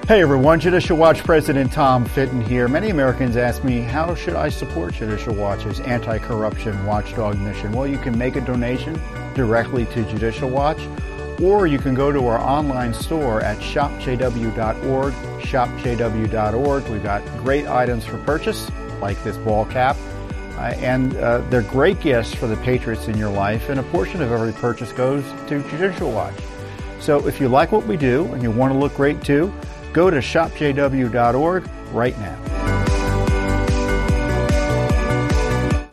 Hey everyone, Judicial Watch President Tom Fitton here. Many Americans ask me, how should I support Judicial Watch's anti-corruption watchdog mission? Well, you can make a donation directly to Judicial Watch, or you can go to our online store at shopjw.org, shopjw.org. We've got great items for purchase, like this ball cap, and they're great gifts for the patriots in your life, and a portion of every purchase goes to Judicial Watch. So if you like what we do and you want to look great too, go to shopjw.org right now.